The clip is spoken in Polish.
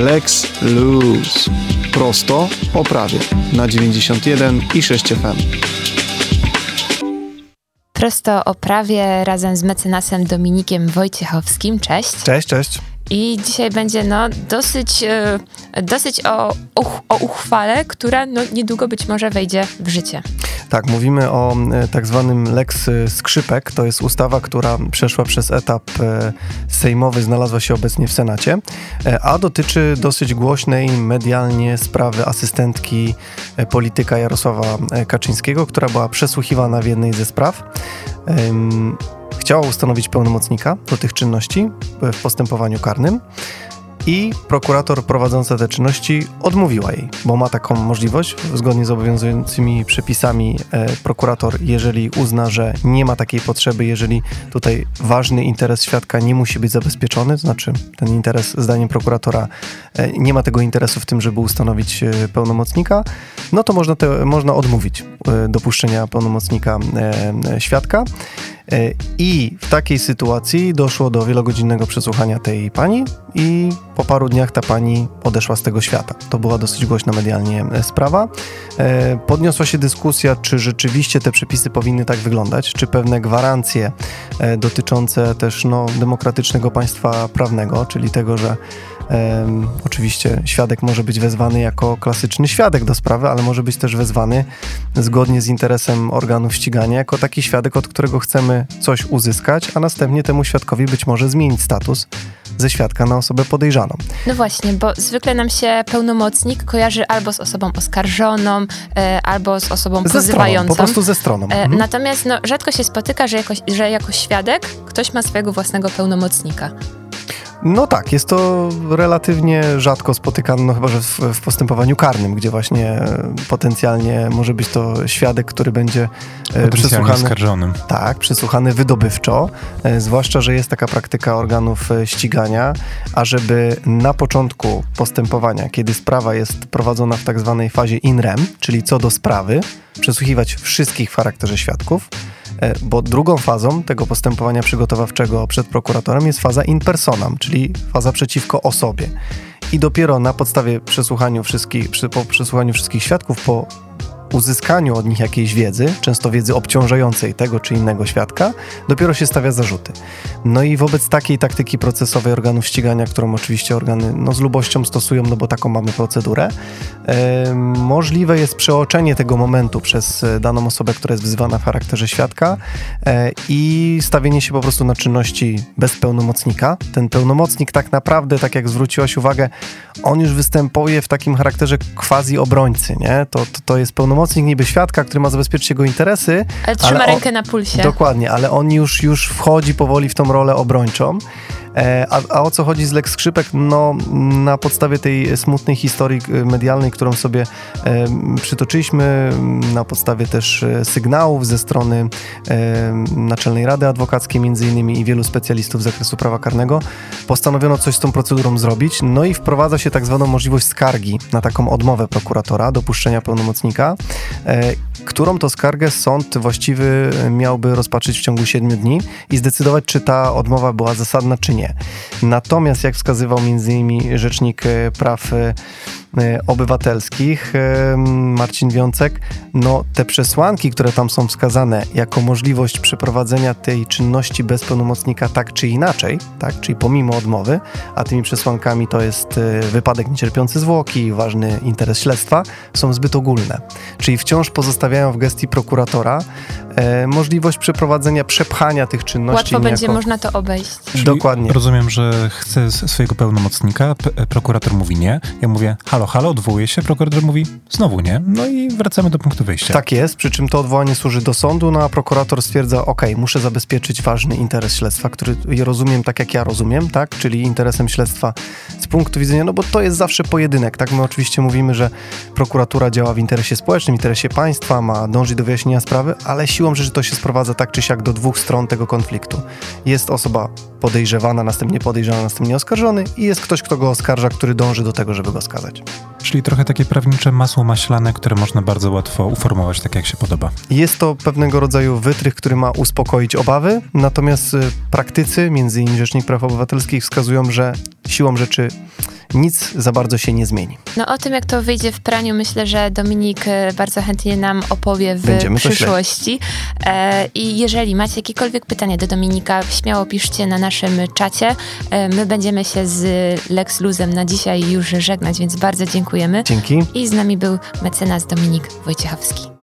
Lex Luz. Prosto o prawie na 91 i 6 FM. Prosto o prawie razem z mecenasem Dominikiem Wojciechowskim. Cześć. Cześć. I dzisiaj będzie dosyć o uchwale, która niedługo być może wejdzie w życie. Tak, mówimy o tak zwanym Lex Skrzypek. To jest ustawa, która przeszła przez etap sejmowy, znalazła się obecnie w Senacie, a dotyczy dosyć głośnej medialnie sprawy asystentki polityka Jarosława Kaczyńskiego, która była przesłuchiwana w jednej ze spraw. Chciała ustanowić pełnomocnika do tych czynności w postępowaniu karnym i prokurator prowadząca te czynności odmówiła jej, bo ma taką możliwość. Zgodnie z obowiązującymi przepisami prokurator, jeżeli uzna, że nie ma takiej potrzeby, jeżeli tutaj ważny interes świadka nie musi być zabezpieczony, to znaczy ten interes, zdaniem prokuratora, nie ma tego interesu w tym, żeby ustanowić pełnomocnika, no to można odmówić dopuszczenia pełnomocnika świadka. I w takiej sytuacji doszło do wielogodzinnego przesłuchania tej pani i po paru dniach ta pani odeszła z tego świata. To była dosyć głośna medialnie sprawa. Podniosła się dyskusja, czy rzeczywiście te przepisy powinny tak wyglądać, czy pewne gwarancje dotyczące też demokratycznego państwa prawnego, czyli tego, że oczywiście świadek może być wezwany jako klasyczny świadek do sprawy, ale może być też wezwany zgodnie z interesem organów ścigania jako taki świadek, od którego chcemy coś uzyskać, a następnie temu świadkowi być może zmienić status ze świadka na osobę podejrzaną. No właśnie, bo zwykle nam się pełnomocnik kojarzy albo z osobą oskarżoną, albo z osobą pozywającą. Po prostu ze stroną. Natomiast rzadko się spotyka, że jako świadek ktoś ma swojego własnego pełnomocnika. No tak, jest to relatywnie rzadko spotykane, chyba że w postępowaniu karnym, gdzie właśnie potencjalnie może być to świadek, który będzie przesłuchany oskarżonym. Tak, przesłuchany wydobywczo, zwłaszcza, że jest taka praktyka organów ścigania, ażeby na początku postępowania, kiedy sprawa jest prowadzona w tak zwanej fazie in rem, czyli co do sprawy, przesłuchiwać wszystkich w charakterze świadków, bo drugą fazą tego postępowania przygotowawczego przed prokuratorem jest faza in personam, czyli faza przeciwko osobie. I dopiero na podstawie po przesłuchaniu wszystkich świadków, po uzyskaniu od nich jakiejś wiedzy, często wiedzy obciążającej tego czy innego świadka, dopiero się stawia zarzuty. No i wobec takiej taktyki procesowej organów ścigania, którą oczywiście organy z lubością stosują, bo taką mamy procedurę, możliwe jest przeoczenie tego momentu przez daną osobę, która jest wzywana w charakterze świadka i stawienie się po prostu na czynności bez pełnomocnika. Ten pełnomocnik tak naprawdę, tak jak zwróciłaś uwagę, on już występuje w takim charakterze quasi obrońcy, nie? To jest pełnomocnik niby świadka, który ma zabezpieczyć jego interesy. Ale trzyma rękę na pulsie. Dokładnie, ale on już wchodzi powoli w tą rolę obrończą. A o co chodzi z Lex Skrzypek? Na podstawie tej smutnej historii medialnej, którą sobie przytoczyliśmy, na podstawie też sygnałów ze strony Naczelnej Rady Adwokackiej między innymi i wielu specjalistów z zakresu prawa karnego, postanowiono coś z tą procedurą zrobić, i wprowadza się tak zwaną możliwość skargi na taką odmowę prokuratora, dopuszczenia pełnomocnika, którą to skargę sąd właściwy miałby rozpatrzyć w ciągu 7 dni i zdecydować, czy ta odmowa była zasadna, czy nie. Natomiast, jak wskazywał m.in. Rzecznik Praw Obywatelskich Marcin Wiącek, te przesłanki, które tam są wskazane jako możliwość przeprowadzenia tej czynności bez pełnomocnika tak czy inaczej, tak, czyli pomimo odmowy, a tymi przesłankami to jest wypadek niecierpiący zwłoki, ważny interes śledztwa, są zbyt ogólne. Czyli wciąż pozostawiają w gestii prokuratora możliwość przeprowadzenia, przepchania tych czynności. Łatwo będzie można to obejść. Czyli dokładnie. Rozumiem, że chcę swojego pełnomocnika, prokurator mówi nie, ja mówię halo, odwołuję się, prokurator mówi znowu nie, i wracamy do punktu wyjścia. Tak jest, przy czym to odwołanie służy do sądu, a prokurator stwierdza, muszę zabezpieczyć ważny interes śledztwa, który rozumiem tak, jak ja rozumiem, tak, czyli interesem śledztwa z punktu widzenia, bo to jest zawsze pojedynek, tak, my oczywiście mówimy, że prokuratura działa w interesie społecznym, w interesie państwa, ma dążyć do wyjaśnienia sprawy, ale siłą rzeczy to się sprowadza tak czy siak do dwóch stron tego konfliktu. Jest osoba podejrzewana, następnie podejrzana, następnie oskarżony i jest ktoś, kto go oskarża, który dąży do tego, żeby go skazać. Czyli trochę takie prawnicze masło maślane, które można bardzo łatwo uformować tak, jak się podoba. Jest to pewnego rodzaju wytrych, który ma uspokoić obawy, natomiast praktycy, między innymi Rzecznik Praw Obywatelskich, wskazują, że siłą rzeczy nic za bardzo się nie zmieni. No o tym, jak to wyjdzie w praniu, myślę, że Dominik bardzo chętnie nam opowie w Będziemy to przyszłości. I jeżeli macie jakiekolwiek pytania do Dominika, śmiało piszcie na naszym czacie. My będziemy się z Lex Luzem na dzisiaj już żegnać, więc bardzo dziękujemy. Dzięki. I z nami był mecenas Dominik Wojciechowski.